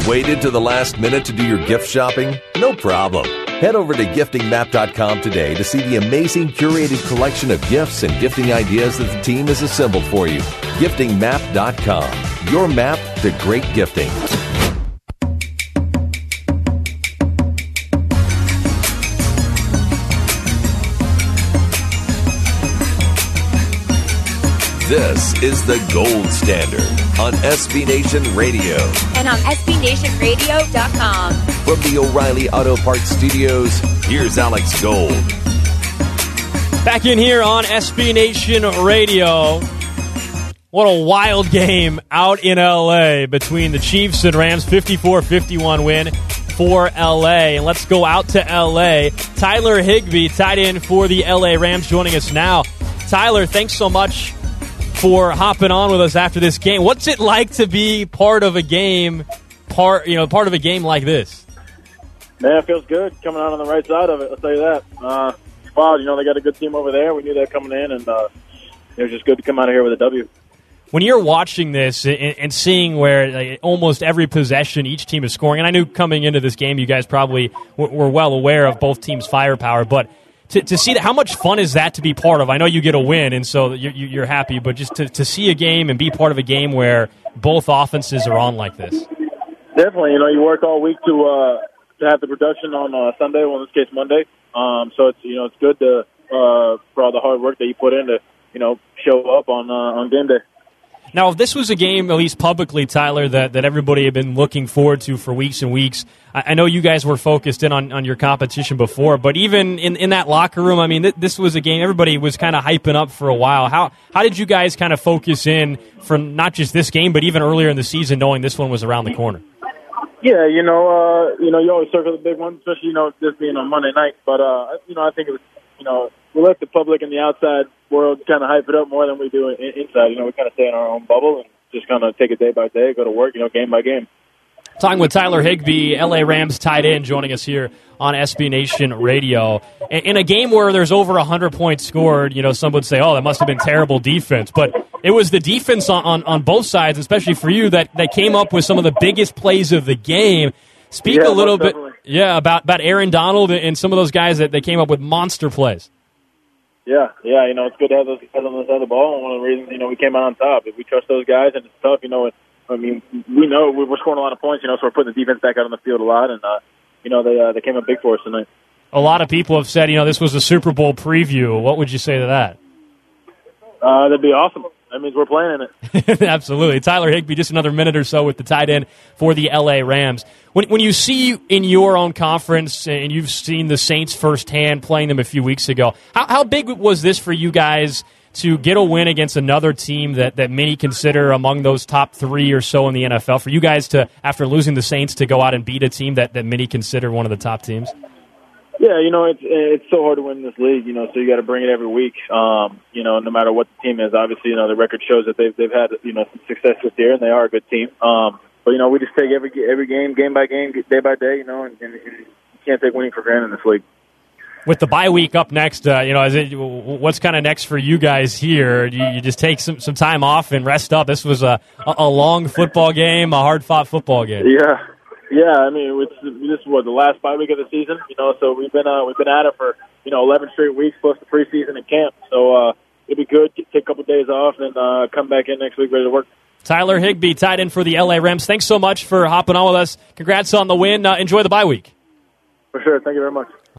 Waited to the last minute to do your gift shopping? No problem. Head over to giftingmap.com today to see the amazing curated collection of gifts and gifting ideas that the team has assembled for you. Giftingmap.com. Your map to great gifting. This is the Gold Standard on SB Nation Radio. And on SBNationRadio.com. From the O'Reilly Auto Parts Studios, here's Alex Gold. Back in here on SB Nation Radio. What a wild game out in L.A. between the Chiefs and Rams. 54-51 win for L.A. And let's go out to L.A. Tyler Higbee, tight end for the L.A. Rams, joining us now. Tyler, thanks so much for hopping on with us after this game. What's it like to be part of a game like this? Man, it feels good coming out on the right side of it. I'll tell you that. Wow, they got a good team over there. We knew that coming in, and it was just good to come out of here with a W. When you're watching this and seeing where almost every possession each team is scoring, and I knew coming into this game you guys probably were well aware of both teams' firepower, but to see that, how much fun is that to be part of? I know you get a win, and so you're happy, but just to see a game and be part of a game where both offenses are on like this. Definitely. You work all week to have the production on Sunday, well, in this case Monday. So it's good for all the hard work that you put in to show up on game day. Now, if this was a game, at least publicly, Tyler, that everybody had been looking forward to for weeks and weeks, I know you guys were focused in on your competition before, but even in that locker room, I mean, this was a game everybody was kind of hyping up for a while. How did you guys kind of focus in for not just this game, but even earlier in the season, knowing this one was around the corner? Yeah, you always circle the big ones, especially, this being on Monday night. But, I think it was, we let the public and the outside world kind of hype it up more than we do inside. We kind of stay in our own bubble and just kind of take it day by day, go to work, game by game. Talking with Tyler Higbee, L.A. Rams tight end, joining us here on SB Nation Radio. In a game where there's over 100 points scored, some would say, oh, that must have been terrible defense. But it was the defense on both sides, especially for you, that came up with some of the biggest plays of the game. Speak a little bit about Aaron Donald and some of those guys that came up with monster plays. Yeah, it's good to have those guys on the side of the ball, and one of the reasons, we came out on top. If we trust those guys, and it's tough, we know we're scoring a lot of points, so we're putting the defense back out on the field a lot, and, they came up big for us tonight. A lot of people have said, this was a Super Bowl preview. What would you say to that? That'd be awesome. That means we're playing in it. Absolutely. Tyler Higbee, just another minute or so with the tight end for the L.A. Rams. When you see in your own conference, and you've seen the Saints firsthand playing them a few weeks ago, how big was this for you guys to get a win against another team that many consider among those top three or so in the NFL? For you guys to, after losing the Saints, to go out and beat a team that many consider one of the top teams? Yeah, it's so hard to win this league, so you got to bring it every week, no matter what the team is. Obviously, the record shows that they've had, some success this year, and they are a good team. But, we just take every game by game, day by day, and you can't take winning for granted in this league. With the bye week up next, what's kind of next for you guys here? You just take some time off and rest up? This was a long football game, a hard-fought football game. Yeah, this is the last bye week of the season, so we've been at it for 11 straight weeks plus the preseason and camp. So it'd be good to take a couple of days off and come back in next week ready to work. Tyler Higbee, tight end for the L.A. Rams. Thanks so much for hopping on with us. Congrats on the win. Enjoy the bye week. For sure. Thank you very much.